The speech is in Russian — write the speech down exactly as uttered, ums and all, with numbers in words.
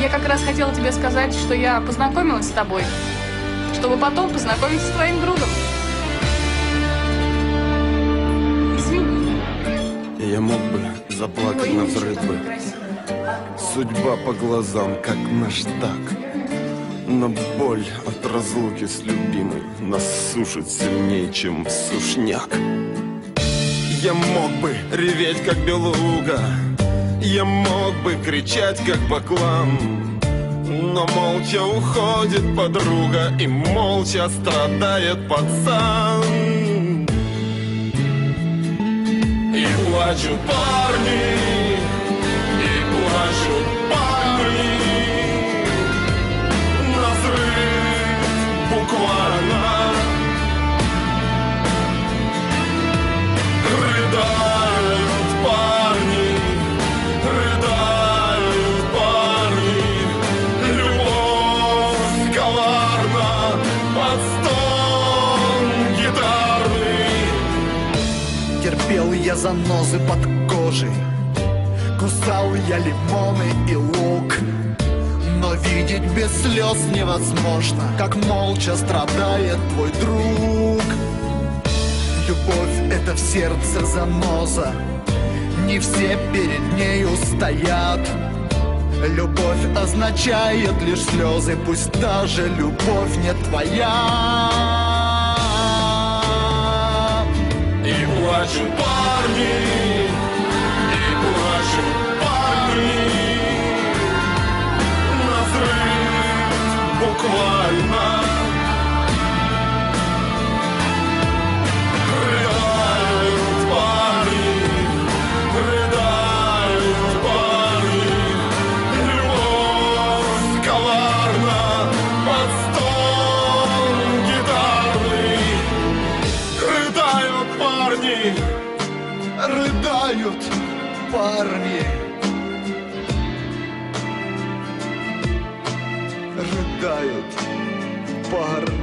Я как раз хотела тебе сказать, что я познакомилась с тобой, чтобы потом познакомиться с твоим другом. Извини. Я мог бы заплакать на взрыв бы. Судьба по глазам, как наш так. Но боль от разлуки с любимой нас сушит сильнее, чем сушняк. Я мог бы реветь, как белуга, я мог бы кричать, как баклан, но молча уходит подруга, и молча страдает пацан. И плачут парни, и плачут парни, назрыв буквально. Рыдают парни, рыдают парни, любовь коварна, под стон гитарный. Терпел я занозы под кожей, кусал я лимоны и лук, но видеть без слез невозможно, как молча страдает твой друг. Любовь — это в сердце заноза, не все перед нею стоят. Любовь означает лишь слезы, пусть даже любовь не твоя. И плачут парни, и плачут парни, назрыв буквально. Рыдают парни, рыдают парни.